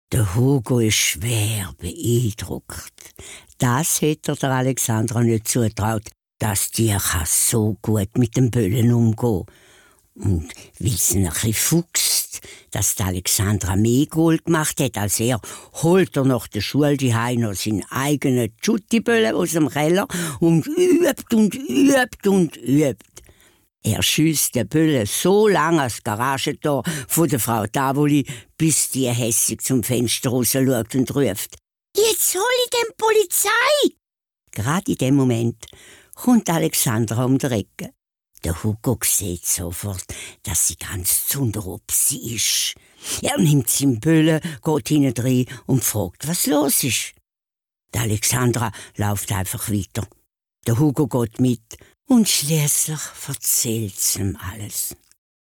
Der Hugo ist schwer beeindruckt. Das hätte der Alexandra nicht zutraut, dass die kann so gut mit dem Böllen umgehen. Und weil sie ein bisschen fuchst, dass die Alexandra mehr Gold gemacht hat als er, holt er nach der Schule daheim noch seinen eigenen Tschuttiböllen aus dem Keller und übt und übt und übt. Er schiesst den Böllen so lang ans Garagentor von der Frau Tavoli, bis die hässig zum Fenster raus schaut und ruft: «Jetzt hol ich den Polizei!» Gerade in dem Moment kommt Alexandra um die Ecke. Der Hugo sieht sofort, dass sie ganz zunderop sie ist. Er nimmt seinen Böllen, geht hinein und fragt, was los ist. Die Alexandra läuft einfach weiter. Der Hugo geht mit und schließlich erzählt sie ihm alles.